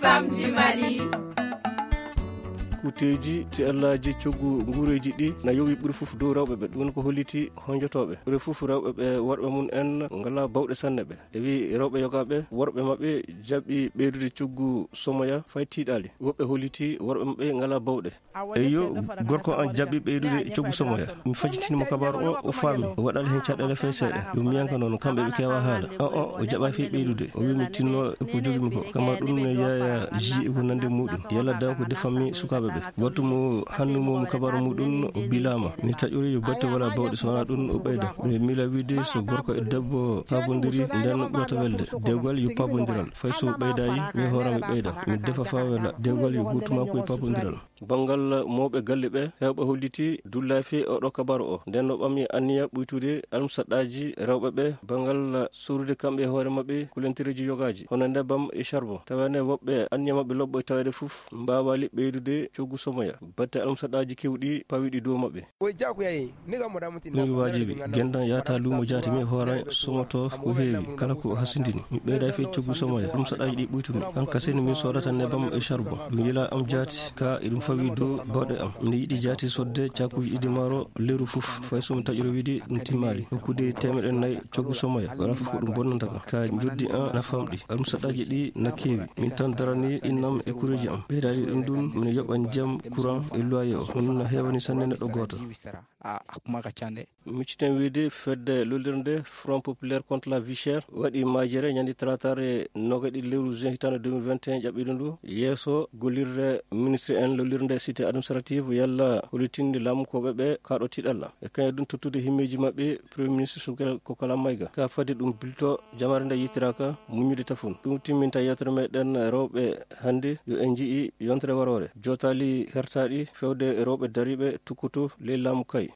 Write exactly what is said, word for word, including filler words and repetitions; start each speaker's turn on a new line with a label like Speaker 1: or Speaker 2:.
Speaker 1: femmes du Mali.
Speaker 2: kuteji ti allaji coggu nguureji ɗi na yowi ɓuri fof dow rewɓe ɓe ɗum ko holliti honjotoɓe ɓuri fof rewɓe ɓe worɓe mum en ngala bawɗe sanne ɓe e wi rewɓe yogaɓe worɓe mabɓe jaɓɓi ɓeydude coggu somoya fay tiiɗali woɓɓe holliti worɓe mabɓe ngala bawɗe eyo gorko an jaɓɓi ɓeydude coggu somoya mi fajitinimo kabaru o o faami o waɗali hen caɗele fay seeɗa yo miyanka noon kamɓe ɓe kewa haala o o o jaɓa fi ɓeydude o wimi tinno ko jogimi ko kama ɗum ne yaya ji e ko nande muɗum yalla danko defammi sukaɓe ɓe wattu mo hannu mum kabaru muɗum o bilama mi taƴori yo batte wala bawɗe so wona ɗum o ɓeyda mi mila wiide so gorko e debbo pabodiri nden ɓurata welde dewgal yo pabodiral fay so ɓeydayi mi hoorami ɓeyda mi defa fa wela dewgal yo gutuma koye pabodiral bangal mawɓe galle ɓe hewɓe holliti dullafi oɗo kabaru o nden no ɓammi anniya ɓuytude almusaɗɗaji rewɓe ɓe bangal surude kamɓe hoore mabɓe kulentiriji yogaji hono ndebam e charbon tawene woɓɓe anniya mabɓe lobɓo tawede foof mbawali ɓeydude coggu somoya batte almusaɗɗaji kewɗi pawiɗi dow mabɓe ɗum wajibi gendan yata lumo jatimi hoora somoto ko heewi kala ko hasindini mi ɓeyda fi coggu somoya ɗum saɗaji ɗi ɓuytumi an kaseni min sodata nebam e charbon ɗum yila am jati ka eɗum fawi dow bawɗe am mi yiɗi jati sodde cakuji ɗiɗi maro leru fof fay somi taƴori wiide ɗum timmali hokkude temeɗen nayyi coggu somoya wala fof ko ɗum bonnanta kam ka joddi an na famɗi almusaɗɗaji ɗi na keewi min tan darani innam e kureji am ɓeydaɗi ɗum ɗum min yoɓan jaam courant e loyer o ɗum no hewani sanne neɗɗo goto micciten wiide fedde lollirde front populaire contre la vie chère waɗi majere ñandi talatare nogaɗi lewru juin hitande deux mille vingt et un ƴaɓɓiɗo ndu yeeso gollirde ministre en lollirde cité administrative yalla hollitinde laamukoɓe ɓe kaɗo tiɗalla e kañum ɗum tottude himmeji mabɓe premier ministre sukel kokala mayga ka fadi ɗum bilto jamare nde yittiraka muñude tafun ɗum timminta yewtere meɗen rewɓe hannde yo en jii yontere warore jotali hertaɗi fewde rewɓe dariɓe tukkuto ley laamu kay